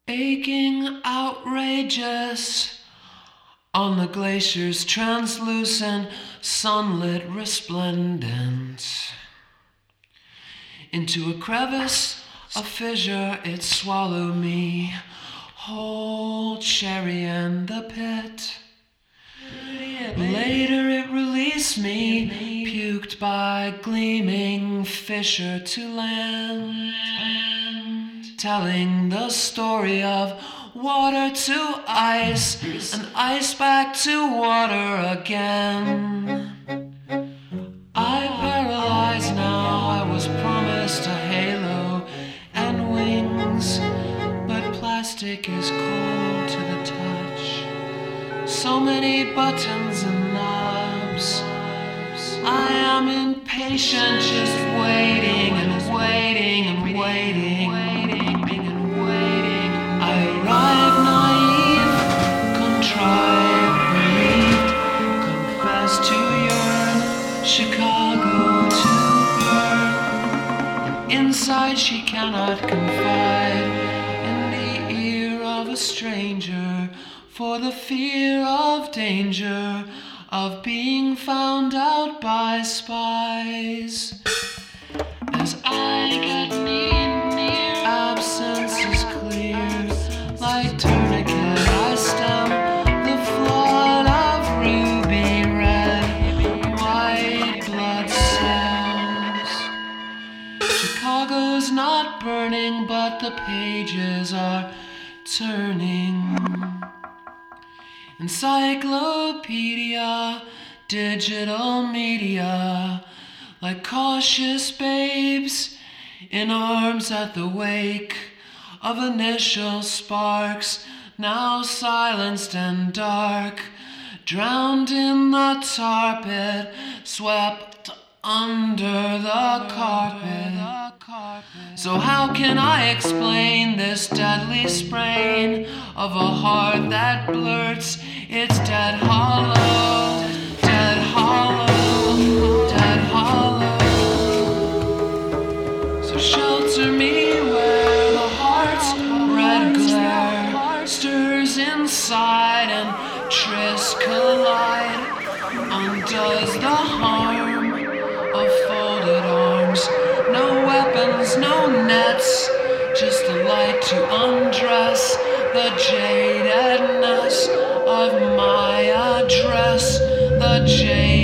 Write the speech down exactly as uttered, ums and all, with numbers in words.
Aching, outrageous, on the glacier's translucent, sunlit resplendence. Into a crevice, a fissure, it swallowed me, whole cherry and the pit. Later it released me, puked by gleaming fissure to land, telling the story of water to ice, and ice back to water again. I paralyzed now, I was promised a halo and wings, but plastic is cold to the touch. So many buttons and knobs. I am impatient, just waiting and waiting and waiting. I arrive naive, contrite, relieved, confess to yearn, Chicago to burn. Inside she cannot confide in the ear of a stranger, for the fear of danger, of being found out by spies. As I get near, near, absence is clear. Like tourniquet I stem the flood of ruby red, white blood cells. Chicago's not burning, but the pages are turning. Encyclopedia, digital media, like cautious babes in arms at the wake of initial sparks, now silenced and dark, drowned in the tar pit, swept under the carpet. So how can I explain this deadly sprain of a heart that blurts its dead hollow, dead hollow, dead hollow? So shelter me where the heart's red glare stirs inside and trysts collide, undoes the harm of folded arms. No weapons, no nets, just the light to undress the jadedness of my address, the jadedness.